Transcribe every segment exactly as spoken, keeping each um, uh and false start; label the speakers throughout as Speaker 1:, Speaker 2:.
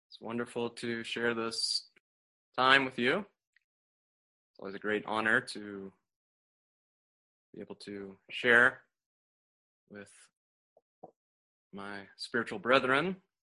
Speaker 1: It's wonderful to share this time with you. It's always a great honor to be able to share with my spiritual brethren.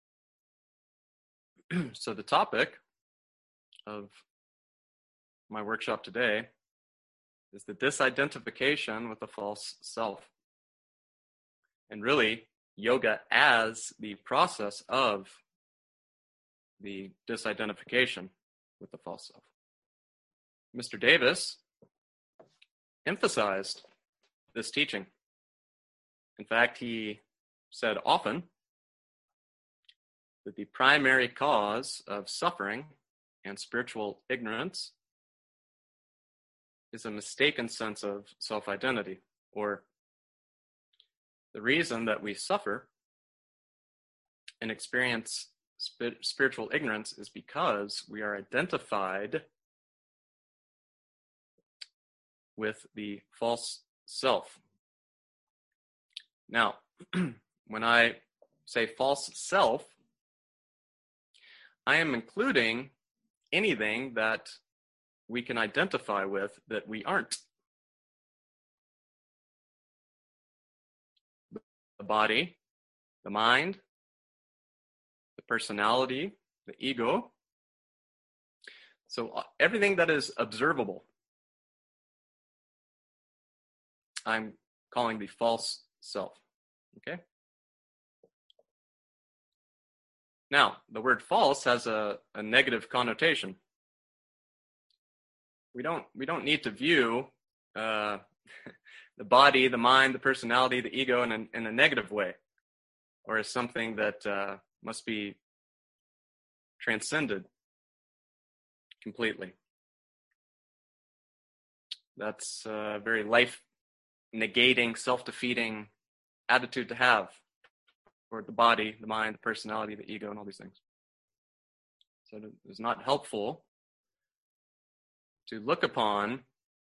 Speaker 1: So the topic of my workshop today is the disidentification with the false self. And really, yoga as the process of the disidentification with the false self. Mister Davis emphasized this teaching. In fact, he said often that the primary cause of suffering and spiritual ignorance is a mistaken sense of self-identity, or the reason that we suffer and experience sp- spiritual ignorance is because we are identified with the false self. Now, when I say false self, I am including anything that we can identify with that we aren't. The body, the mind, the personality, the ego. So everything that is observable, I'm calling the false self. Okay? Now, the word false has a, a negative connotation. We don't we don't need to view uh, the body, the mind, the personality, the ego in a, in a negative way, or as something that uh, must be transcended completely. That's a very life-negating, self-defeating attitude to have toward the body, the mind, the personality, the ego, and all these things. So it is not helpful to look upon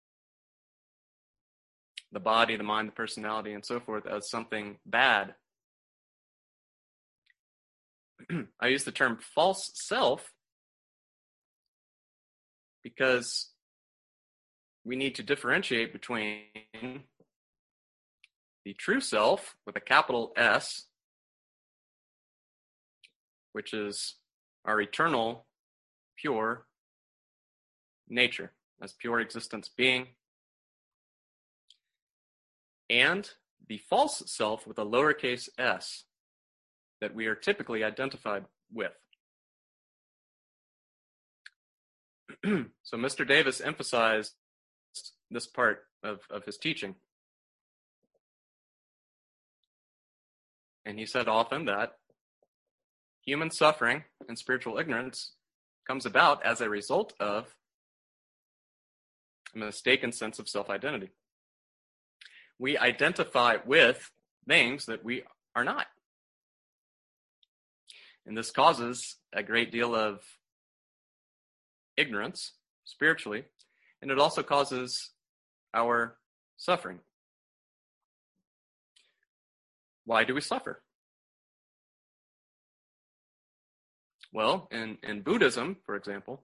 Speaker 1: the body, the mind, the personality, and so forth as something bad. I use the term false self because we need to differentiate between the true self with a capital S, which is our eternal, pure nature as pure existence being, and the false self with a lowercase s that we are typically identified with. So Mister Davis emphasized this part of, of his teaching. And he said often that human suffering and spiritual ignorance comes about as a result of a mistaken sense of self-identity. We identify with things that we are not. And this causes a great deal of ignorance spiritually, and it also causes our suffering. Why do we suffer? Well, in, in Buddhism, for example,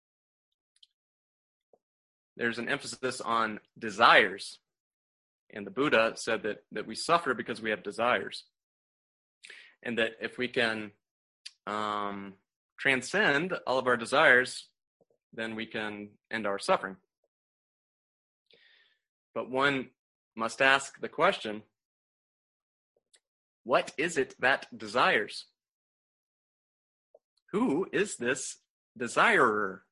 Speaker 1: there's an emphasis on desires. And the Buddha said that, that we suffer because we have desires. And that if we can um, transcend all of our desires, then we can end our suffering. But one must ask the question, what is it that desires? Who is this desirer?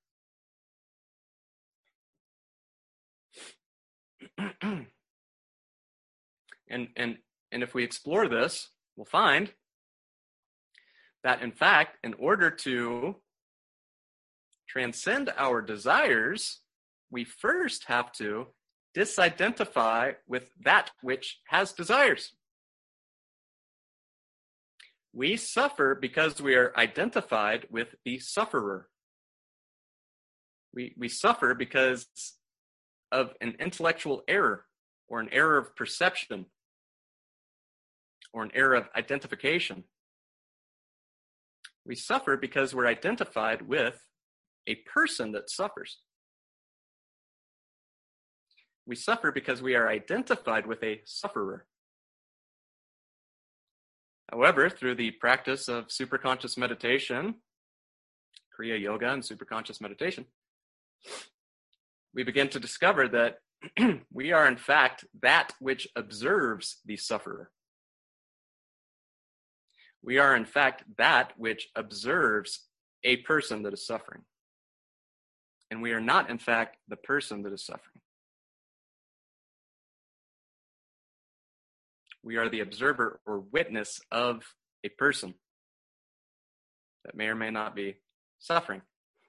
Speaker 1: And, and, and if we explore this, we'll find that, in fact, in order to transcend our desires, we first have to disidentify with that which has desires. We suffer because we are identified with the sufferer. We, we suffer because of an intellectual error or an error of perception, or an error of identification. We suffer because we're identified with a person that suffers. We suffer because we are identified with a sufferer. However, through the practice of superconscious meditation, Kriya Yoga and superconscious meditation, we begin to discover that we are in fact that which observes the sufferer. We are in fact that which observes a person that is suffering. And we are not in fact the person that is suffering. We are the observer or witness of a person that may or may not be suffering.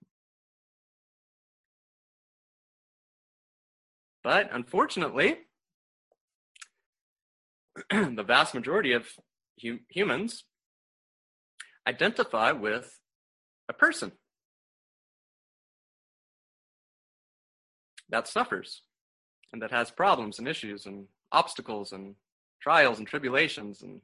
Speaker 1: But unfortunately, the vast majority of hum- humans identify with a person that suffers and that has problems and issues and obstacles and trials and tribulations and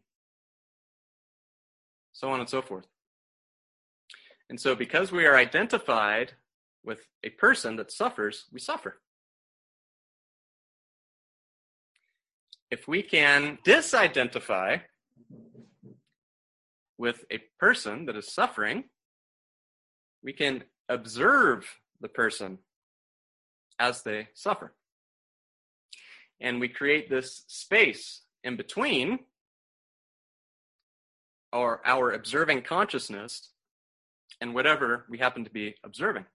Speaker 1: so on and so forth. And so because we are identified with a person that suffers, we suffer. If we can disidentify with a person that is suffering, we can observe the person as they suffer. And we create this space in between our, our observing consciousness and whatever we happen to be observing.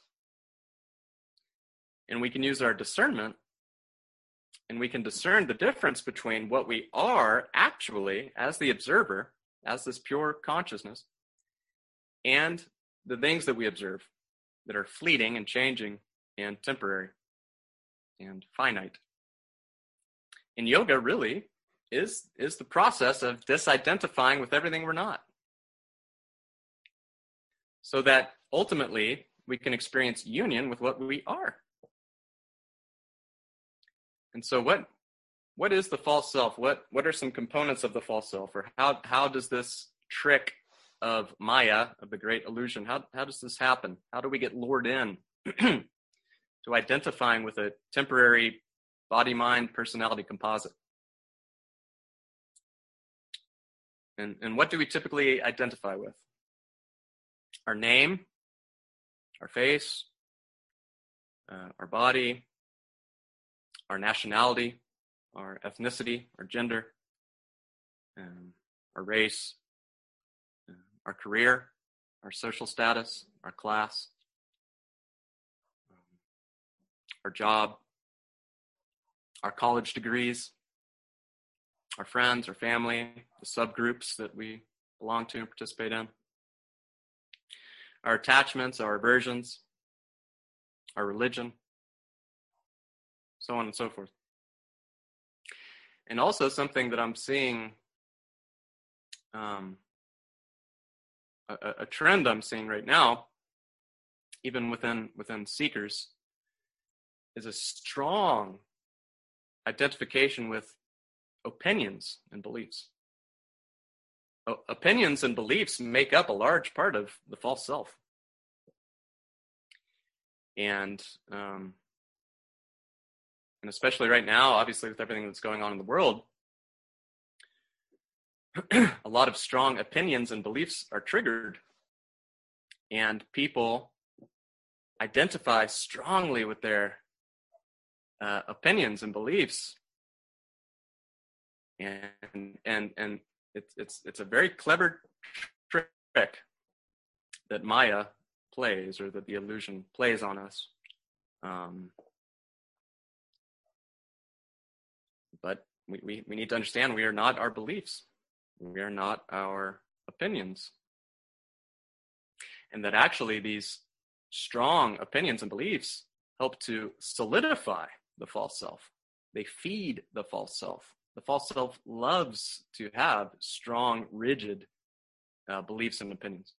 Speaker 1: And we can use our discernment, and we can discern the difference between what we are actually as the observer, as this pure consciousness, and the things that we observe that are fleeting and changing and temporary and finite. And yoga really is, is the process of disidentifying with everything we're not, so that ultimately we can experience union with what we are. And so what what is the false self? What what are some components of the false self? Or how how does this trick of Maya, of the great illusion, how how does this happen? How do we get lured in to identifying with a temporary body-mind personality composite? And and what do we typically identify with? Our name, our face, uh, our body, our nationality, our ethnicity, our gender, um, our race, uh, our career, our social status, our class, um, our job, our college degrees, our friends, our family, the subgroups that we belong to and participate in, our attachments, our aversions, our religion, so on and so forth. And also something that I'm seeing, um, a, a trend I'm seeing right now, even within within seekers, is a strong identification with opinions and beliefs. O- opinions and beliefs make up a large part of the false self. And um, And especially right now, obviously with everything that's going on in the world, a lot of strong opinions and beliefs are triggered. And people identify strongly with their uh, opinions and beliefs. And and and it's it's it's a very clever trick that Maya plays, or that the illusion plays on us. Um, But we, we, we need to understand we are not our beliefs. We are not our opinions. And that actually these strong opinions and beliefs help to solidify the false self. They feed the false self. The false self loves to have strong, rigid uh, beliefs and opinions.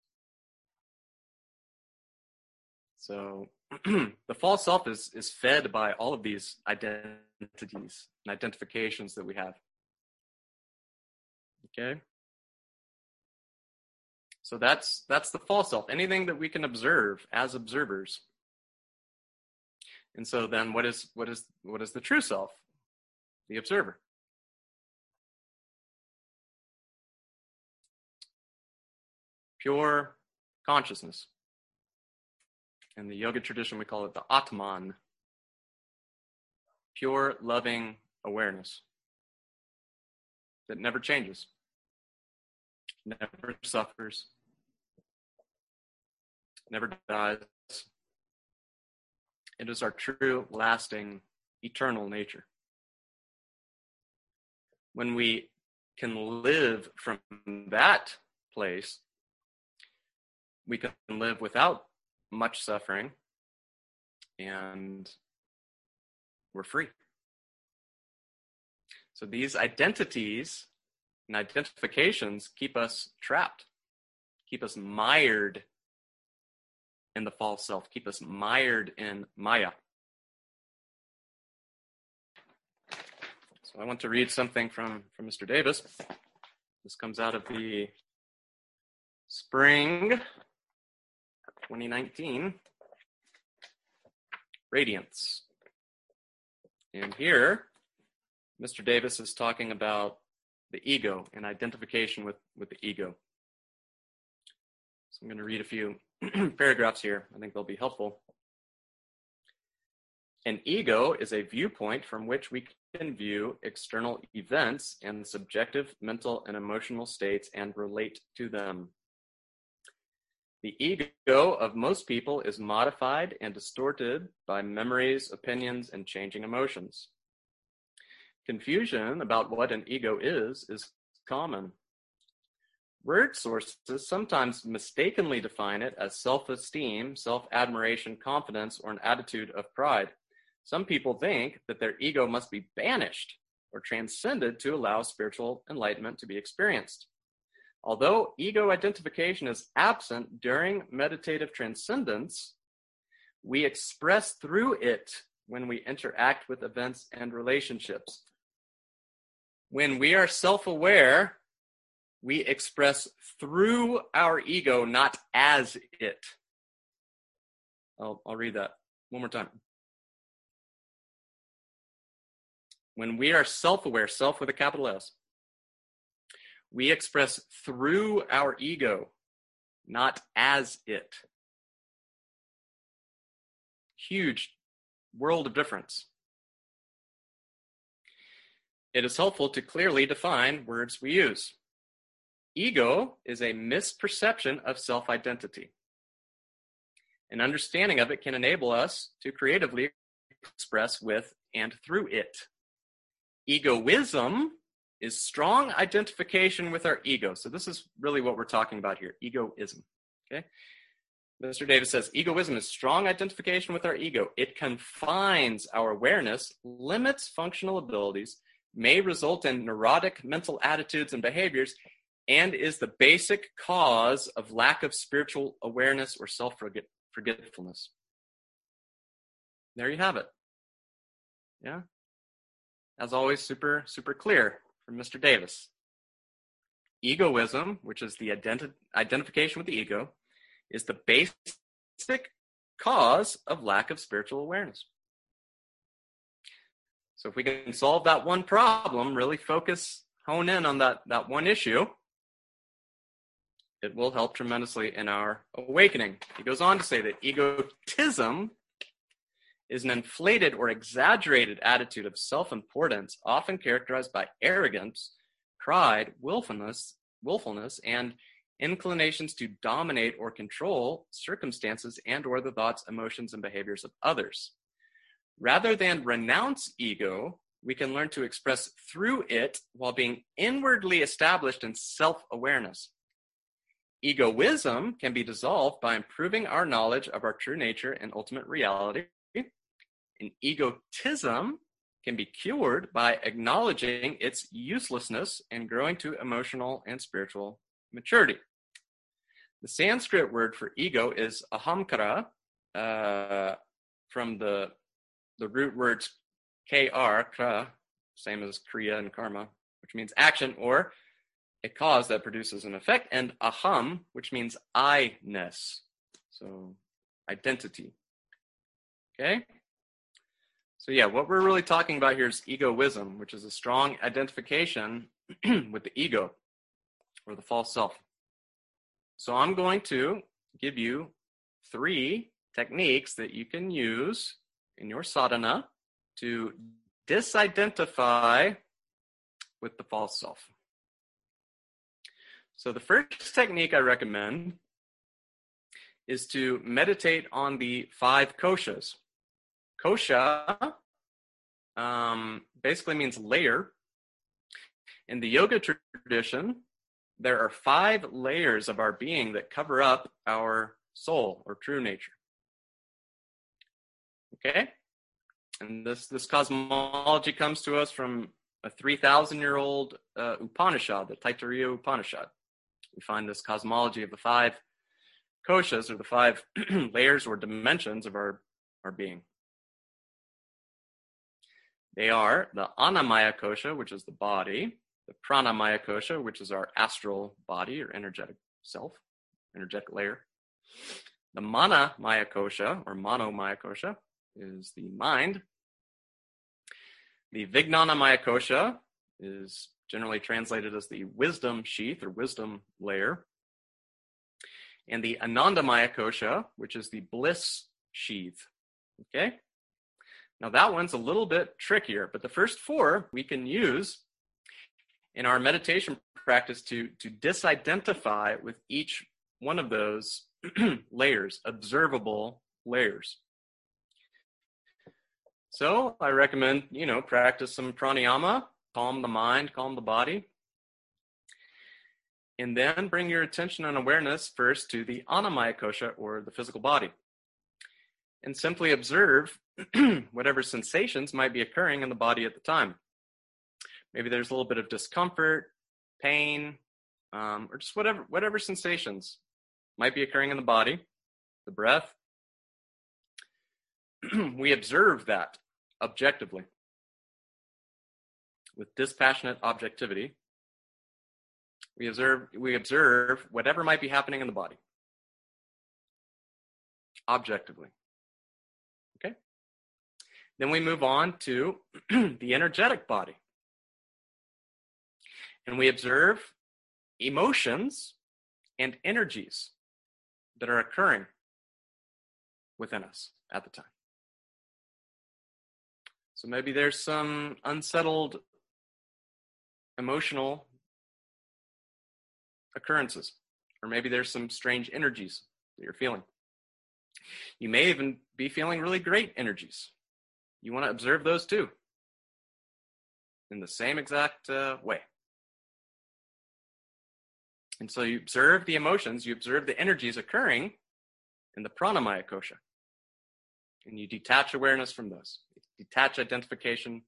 Speaker 1: So the false self is, is fed by all of these identities and identifications that we have. Okay? So that's that's the false self, anything that we can observe as observers. And so then what is what is what is the true self? The observer. Pure consciousness. In the yoga tradition, we call it the Atman. Pure, loving awareness that never changes, never suffers, never dies. It is our true, lasting, eternal nature. When we can live from that place, we can live without much suffering, and we're free. So these identities and identifications keep us trapped, keep us mired in the false self, keep us mired in Maya. So I want to read something from, from Mister Davis. This comes out of the spring twenty nineteen Radiance. And here, Mister Davis is talking about the ego and identification with, with the ego. So I'm going to read a few paragraphs here. I think they'll be helpful. An ego is a viewpoint from which we can view external events and subjective mental and emotional states and relate to them. The ego of most people is modified and distorted by memories, opinions, and changing emotions. Confusion about what an ego is is common. Word sources sometimes mistakenly define it as self-esteem, self-admiration, confidence, or an attitude of pride. Some people think that their ego must be banished or transcended to allow spiritual enlightenment to be experienced. Although ego identification is absent during meditative transcendence, we express through it when we interact with events and relationships. When we are self-aware, we express through our ego, not as it. I'll, I'll read that one more time. When we are self-aware, self with a capital S, we express through our ego, not as it. Huge world of difference. It is helpful to clearly define words we use. Ego is a misperception of self-identity. An understanding of it can enable us to creatively express with and through it. Egoism is strong identification with our ego. So this is really what we're talking about here, egoism. Okay? Mister Davis says, egoism is strong identification with our ego. It confines our awareness, limits functional abilities, may result in neurotic mental attitudes and behaviors, and is the basic cause of lack of spiritual awareness or self-forgetfulness. There you have it. Yeah? As always, super, super clear from Mister Davis. Egoism, which is the identi- identification with the ego, is the basic cause of lack of spiritual awareness. So if we can solve that one problem, really focus, hone in on that, that one issue, it will help tremendously in our awakening. He goes on to say that egotism is an inflated or exaggerated attitude of self-importance, often characterized by arrogance, pride, willfulness, willfulness, and inclinations to dominate or control circumstances and or the thoughts, emotions, and behaviors of others. Rather than renounce ego, we can learn to express through it while being inwardly established in self-awareness. Egoism can be dissolved by improving our knowledge of our true nature and ultimate reality. And egotism can be cured by acknowledging its uselessness and growing to emotional and spiritual maturity. The Sanskrit word for ego is ahamkara, uh, from the, the root words kr, kra, same as kriya and karma, which means action, or a cause that produces an effect, and aham, which means I-ness. So identity. Okay? So yeah, what we're really talking about here is egoism, which is a strong identification with the ego or the false self. So I'm going to give you three techniques that you can use in your sadhana to disidentify with the false self. So the first technique I recommend is to meditate on the five koshas. Kosha um, basically means layer. In the yoga tradition, there are five layers of our being that cover up our soul or true nature. Okay? And this, this cosmology comes to us from a three thousand year old uh, Upanishad, the Taittiriya Upanishad. We find this cosmology of the five koshas, or the five layers or dimensions of our, our being. They are the Annamaya kosha, which is the body, the Pranamaya kosha, which is our astral body or energetic self, energetic layer. The Mana Maya kosha, or Manomaya kosha, is the mind. The Vijnana Maya kosha is generally translated as the wisdom sheath or wisdom layer. And the Anandamaya kosha, which is the bliss sheath. Okay? Now that one's a little bit trickier, but the first four we can use in our meditation practice to, to disidentify with each one of those layers, observable layers. So I recommend, you know, practice some pranayama, calm the mind, calm the body. And then bring your attention and awareness first to the Annamaya kosha, or the physical body. And simply observe whatever sensations might be occurring in the body at the time. Maybe there's a little bit of discomfort, pain, um, or just whatever whatever sensations might be occurring in the body, the breath. We observe that objectively with dispassionate objectivity. We observe, we observe whatever might be happening in the body objectively. Okay? Then we move on to the energetic body. And we observe emotions and energies that are occurring within us at the time. So maybe there's some unsettled emotional occurrences, or maybe there's some strange energies that you're feeling. You may even be feeling really great energies. You want to observe those too, in the same exact uh, way. And so you observe the emotions, you observe the energies occurring in the Pranamaya kosha. And you detach awareness from those. Detach identification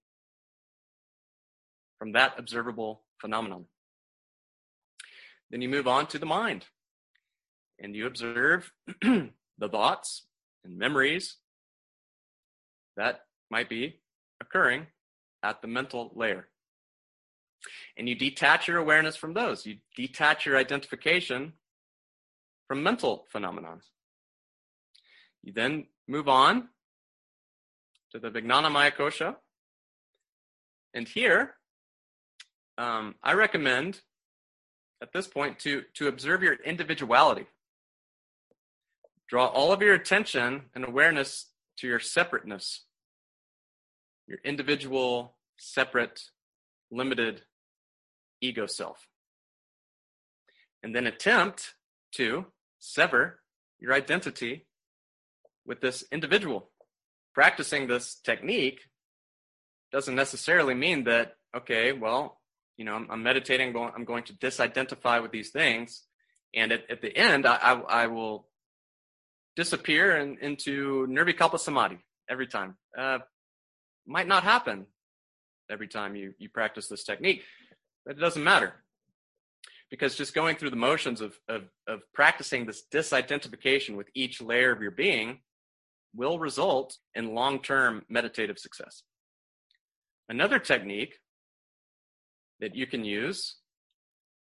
Speaker 1: from that observable phenomenon. Then you move on to the mind. And you observe the thoughts and memories that might be occurring at the mental layer. And you detach your awareness from those. You detach your identification from mental phenomena. You then move on to the Vijnanamaya kosha. And here, um, I recommend at this point to, to observe your individuality. Draw all of your attention and awareness to your separateness, your individual, separate, limited ego self. And then attempt to sever your identity with this individual. Practicing this technique doesn't necessarily mean that, okay, well, you know, I'm, I'm meditating, I'm going to disidentify with these things, and at, at the end, I, I, I will disappear in, into Nirvikalpa Samadhi every time. Uh, might not happen every time you, you practice this technique, but it doesn't matter. Because just going through the motions of, of, of practicing this disidentification with each layer of your being will result in long-term meditative success. Another technique that you can use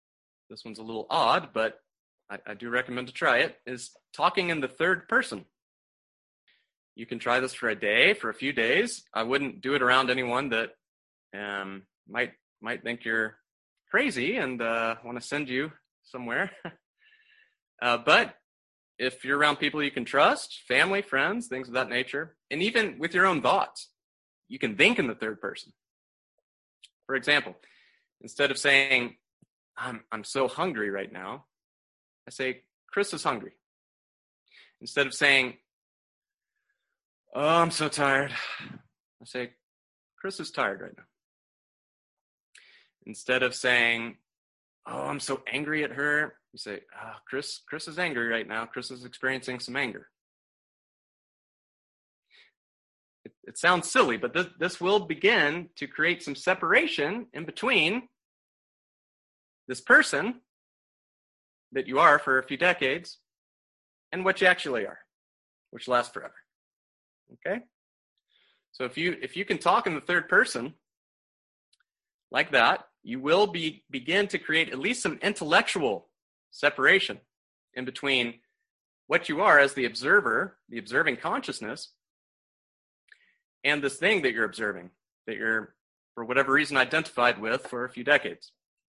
Speaker 1: this one's a little odd, but I, I do recommend to try it, is talking in the third person. You can try this for a day, for a few days. I wouldn't do it around anyone that um, might might think you're crazy and uh, want to send you somewhere. uh, but if you're around people you can trust, family, friends, things of that nature, and even with your own thoughts, you can think in the third person. For example, instead of saying, I'm, I'm so hungry right now, I say, Chris is hungry. Instead of saying, oh, I'm so tired, I say, Chris is tired right now. Instead of saying, oh, I'm so angry at her, you say, oh, Chris, Chris is angry right now. Chris is experiencing some anger. It, it sounds silly, but this, this will begin to create some separation in between this person that you are for a few decades and what you actually are, which lasts forever. Okay? So if you if you can talk in the third person like that, you will be begin to create at least some intellectual separation in between what you are as the observer, the observing consciousness, and this thing that you're observing, that you're, for whatever reason, identified with for a few decades.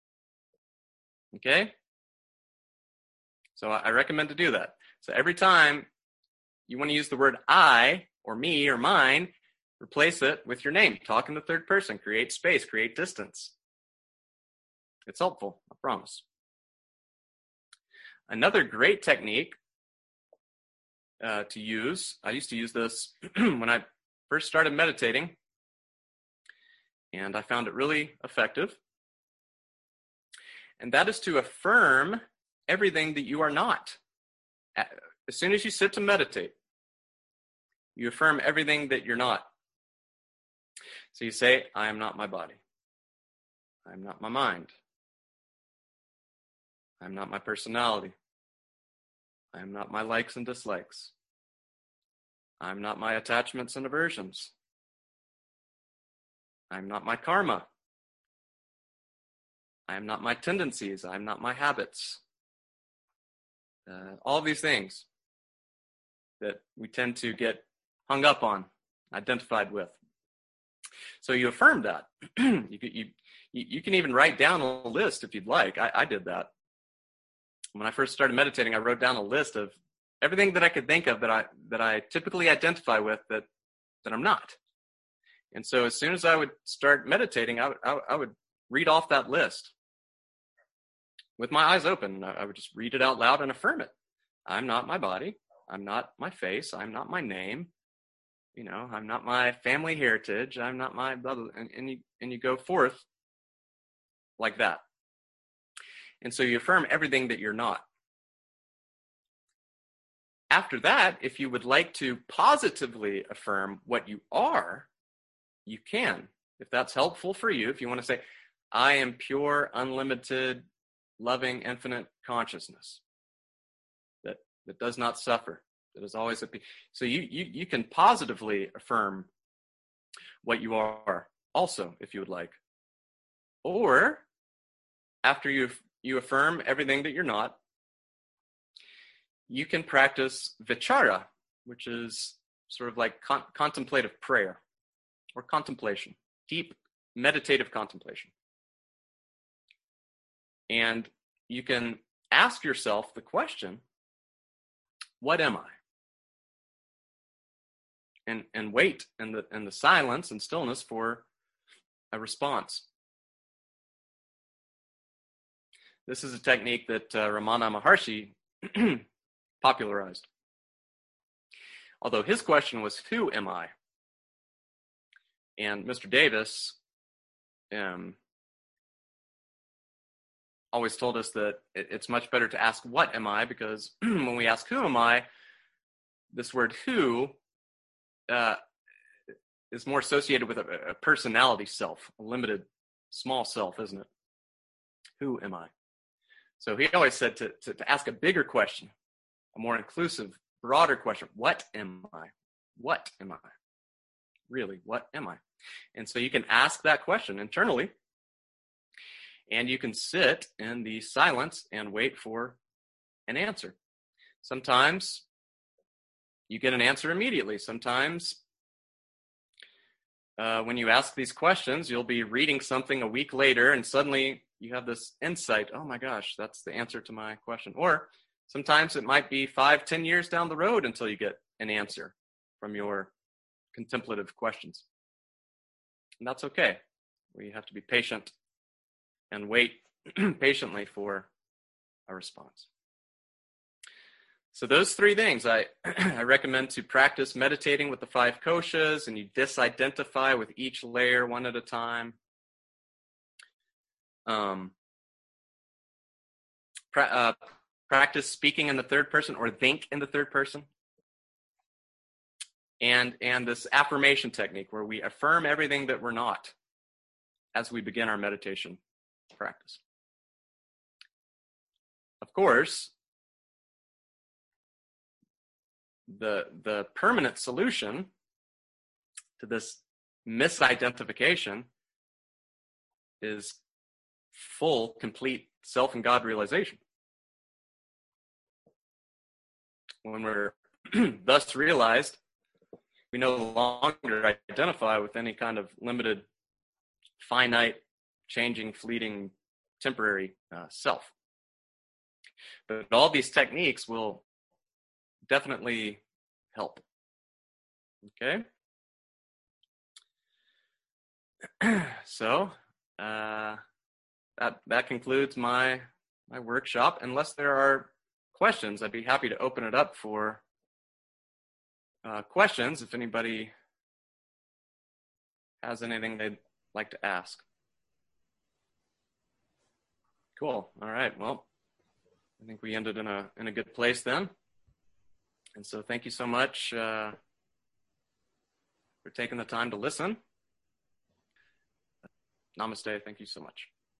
Speaker 1: Okay? So I recommend to do that. So every time you want to use the word I, or me, or mine, replace it with your name. Talk in the third person. Create space. Create distance. It's helpful, I promise. Another great technique uh, to use, I used to use this when I first started meditating, and I found it really effective, and that is to affirm everything that you are not. As soon as you sit to meditate, you affirm everything that you're not. So you say, I am not my body. I am not my mind. I am not my personality. I am not my likes and dislikes. I am not my attachments and aversions. I am not my karma. I am not my tendencies. I am not my habits. Uh, all these things that we tend to get hung up on, identified with. So you affirm that. you, you, you can even write down a list if you'd like. I, I did that. When I first started meditating, I wrote down a list of everything that I could think of that I that I typically identify with that that I'm not. And so as soon as I would start meditating, I would, I, I would read off that list with my eyes open. I would just read it out loud and affirm it. I'm not my body. I'm not my face. I'm not my name. You know, I'm not my family heritage. I'm not my blah, blah, and, and you and you go forth like that. And so you affirm everything that you're not. After that, if you would like to positively affirm what you are, you can. If that's helpful for you, if you want to say, I am pure, unlimited, loving, infinite consciousness that, that does not suffer, that is always at peace. So you, you, you can positively affirm what you are also, if you would like. Or after you've you affirm everything that you're not, you can practice vichara, which is sort of like con- contemplative prayer or contemplation, deep meditative contemplation. And you can ask yourself the question, what am I? And and wait in the in the silence and stillness for a response. This is a technique that uh, Ramana Maharshi popularized. Although his question was, who am I? And Mister Davis um, always told us that it, it's much better to ask, what am I? Because when we ask, who am I? This word who uh, is more associated with a, a personality self, a limited, small self, isn't it? Who am I? So he always said to, to, to ask a bigger question, a more inclusive, broader question. What am I? What am I? Really, what am I? And so you can ask that question internally. And you can sit in the silence and wait for an answer. Sometimes you get an answer immediately. Sometimes uh, when you ask these questions, you'll be reading something a week later and suddenly you have this insight, oh my gosh, that's the answer to my question. Or sometimes it might be five, ten years down the road until you get an answer from your contemplative questions. And that's okay. We have to be patient and wait patiently for a response. So those three things, I, I recommend to practice meditating with the five koshas, and you disidentify with each layer one at a time. Um, pra- uh, practice speaking in the third person or think in the third person. And, and this affirmation technique where we affirm everything that we're not as we begin our meditation practice. Of course, the, the permanent solution to this misidentification is full, complete self and God realization. When we're thus realized, we no longer identify with any kind of limited, finite, changing, fleeting, temporary uh, self. But all these techniques will definitely help. Okay? So, uh, that that concludes my my workshop. Unless there are questions, I'd be happy to open it up for uh, questions if anybody has anything they'd like to ask. Cool. All right. Well, I think we ended in a in a good place then. And so thank you so much uh, for taking the time to listen. Namaste. Thank you so much.